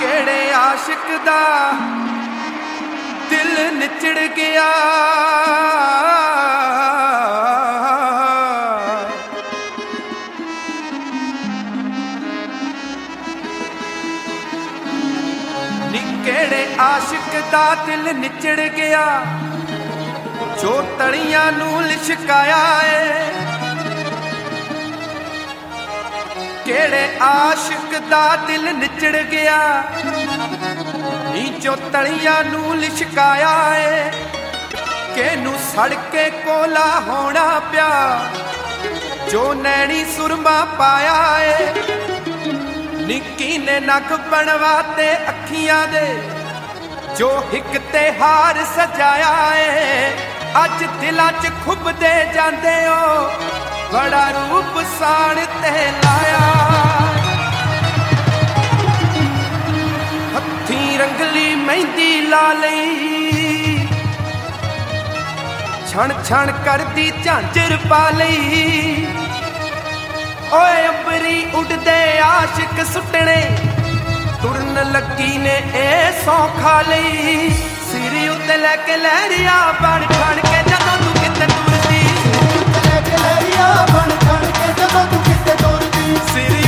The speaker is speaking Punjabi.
ਕਿਹੜੇ ਆਸ਼ਿਕ ਦਾ ਦਿਲ ਨਿਚੜ ਗਿਆ। ਨੀ ਕਿਹੜੇ ਆਸ਼ਿਕ ਦਾ ਦਿਲ ਨਿਚੜ ਗਿਆ ਜੋ ਤਲੀਆਂ ਨੂੰ ਲਿਸ਼ਕਾਇਆ ਏ। ਕਿਹੜੇ ਆਸ਼ਿਕ ਦਾ ਦਿਲ ਨਿਚੜ ਗਿਆ ਨੀ ਜੋ ਤਲੀਆਂ ਨੂੰ ਲਿਸ਼ਕਾਇਆ ਏ। ਕਿਹਨੂੰ ਸੜ ਕੇ ਕੋਲਾ ਹੋਣਾ ਪਿਆ ਜੋ ਨੈਣੀ ਸੁਰਮਾ ਪਾਇਆ ਏ। ਨਿੱਕੀ ਨੇ ਨੱਕ ਬਣਵਾਤੇ ਅੱਖੀਆਂ ਦੇ ਜੋ ਹਿੱਕ ਤੇ ਹਾਰ ਸਜਾਇਆ ਏ। ਅੱਜ ਦਿਲਾਂ 'ਚ ਖੁੱਬਦੇ ਜਾਂਦੇ ਓ ਬੜਾ ਰੂਪ ਸਾੜ ਤੇ ਲਾਇਆ। ਹੱਥੀਂ ਰੰਗਲੀ ਮਹਿੰਦੀ ਲਾ ਲਈ ਛਣ ਛਣ ਕਰਦੀ ਝਾਂਜਰ ਪਾ ਲਈ। ਓਏ ਅੰਬਰੀ ਉੱਡਦੇ ਆਸ਼ਿਕ ਸੁੱਟਣੇ ਤੁਰਨ ਲੱਗੀ ਨੇ ਇਹ ਸੌਂ ਖਾ ਲਈ। ਸਿਰ ਉੱਤੇ ਲੈ ਕੇ ਲਹਿਰੀਆਂ ਬਣ ਠਣ ਕੇ ਜਦੋਂ ਤੂੰ ਕਿਤੇ ਤੁਰਦੀ। ਲੈ ਕੇ ਲਹਿਰੀਆਂ ਬਣ ਠਣ ਕੇ ਜਦੋਂ ਤੂੰ ਕਿਤੇ ਤੁਰਦੀ। ਸਿਰ